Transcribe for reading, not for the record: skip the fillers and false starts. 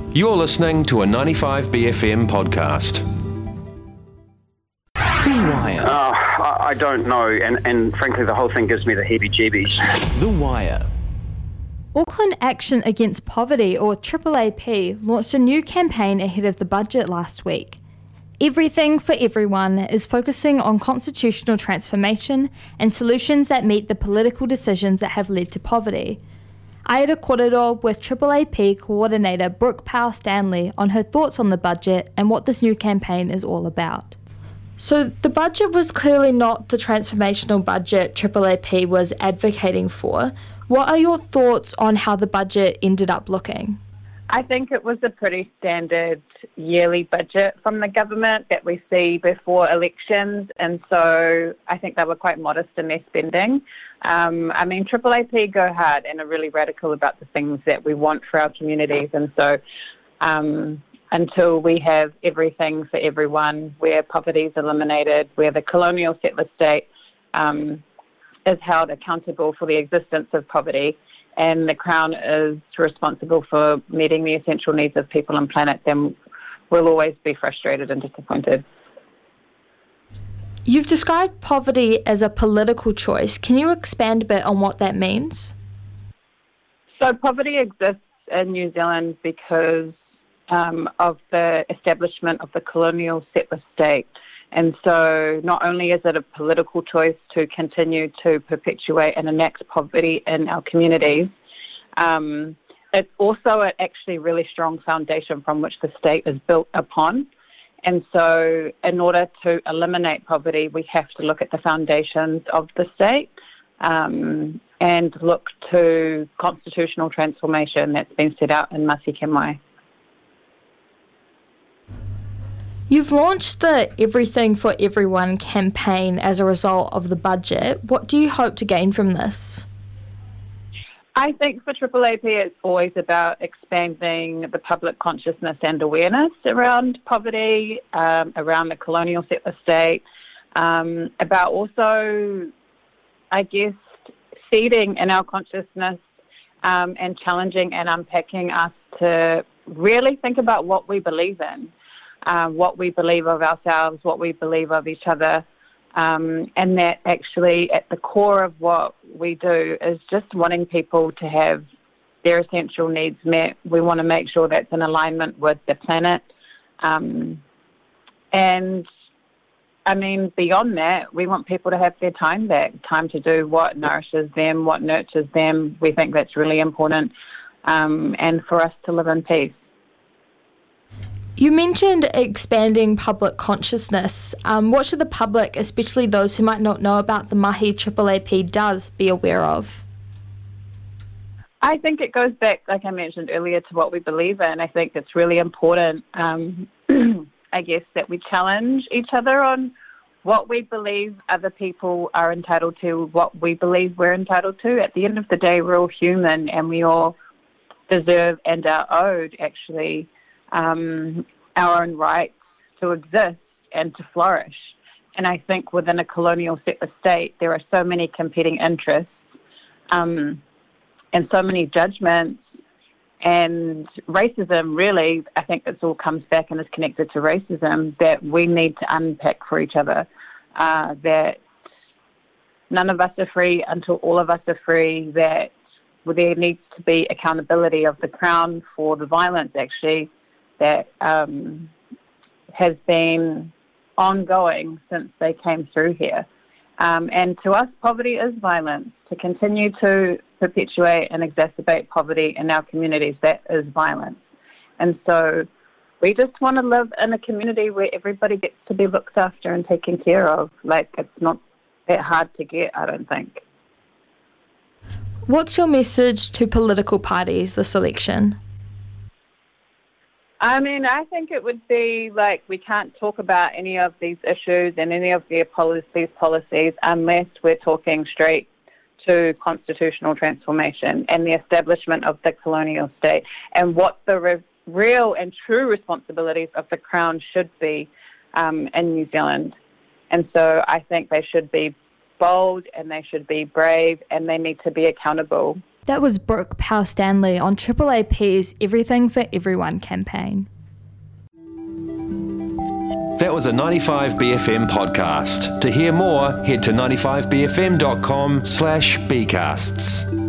You're listening to a 95BFM podcast. The Wire. I don't know, and frankly the whole thing gives me the heebie-jeebies. The Wire. Auckland Action Against Poverty, or AAAP, launched a new campaign ahead of the budget last week. Everything for Everyone is focusing on constitutional transformation and solutions that meet the political decisions that have led to poverty. I had a korero with AAAP coordinator Brooke Powell-Stanley on her thoughts on the budget and what this new campaign is all about. So the budget was clearly not the transformational budget AAAP was advocating for. What are your thoughts on how the budget ended up looking? I think it was a pretty standard yearly budget from the government that we see before elections, and so I think they were quite modest in their spending. AAAP go hard and are really radical about the things that we want for our communities, and so until we have everything for everyone, where poverty is eliminated, where the colonial settler state is held accountable for the existence of poverty, and the Crown is responsible for meeting the essential needs of people and planet, then we'll always be frustrated and disappointed. You've described poverty as a political choice. Can you expand a bit on what that means? So poverty exists in New Zealand because of the establishment of the colonial settler state. And so not only is it a political choice to continue to perpetuate and enact poverty in our communities, it's also an actually really strong foundation from which the state is built upon. And so in order to eliminate poverty, we have to look at the foundations of the state and look to constitutional transformation that's been set out in Masi Kemai. You've launched the Everything for Everyone campaign as a result of the budget. What do you hope to gain from this? I think for AAAP it's always about expanding the public consciousness and awareness around poverty, around the colonial settler state, about also, I guess, seeding in our consciousness and challenging and unpacking us to really think about what we believe in. What we believe of ourselves, what we believe of each other, and that actually at the core of what we do is just wanting people to have their essential needs met. We want to make sure that's in alignment with the planet. And, beyond that, we want people to have their time back, time to do what nourishes them, what nurtures them. We think that's really important, and for us to live in peace. You mentioned expanding public consciousness. What should the public, especially those who might not know about the mahi AAAP does, be aware of? I think it goes back, like I mentioned earlier, to what we believe in. I think it's really important, I guess, that we challenge each other on what we believe other people are entitled to, what we believe we're entitled to. At the end of the day, we're all human and we all deserve and are owed, actually, our own rights to exist and to flourish. And I think within a colonial settler state, there are so many competing interests and so many judgments and racism, really, I think this all comes back and is connected to racism, that we need to unpack for each other, that none of us are free until all of us are free, that there needs to be accountability of the Crown for the violence, actually, that has been ongoing since they came through here. And to us, poverty is violence. To continue to perpetuate and exacerbate poverty in our communities, that is violence. And so we just want to live in a community where everybody gets to be looked after and taken care of. Like, it's not that hard to get, I don't think. What's your message to political parties this election? I think it would be like we can't talk about any of these issues and any of these policies unless we're talking straight to constitutional transformation and the establishment of the colonial state and what the real and true responsibilities of the Crown should be in New Zealand. And so I think they should be bold and they should be brave and they need to be accountable. That was Brooke Powell-Stanley on AAAP's Everything for Everyone campaign. That was a 95BFM podcast. To hear more, head to 95bfm.com/bcasts.